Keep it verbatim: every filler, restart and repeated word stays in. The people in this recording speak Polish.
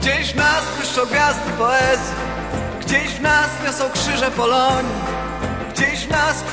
Gdzieś w nas błyszczą gwiazdy poezji, gdzieś w nas niosą krzyże Polonii, gdzieś w nas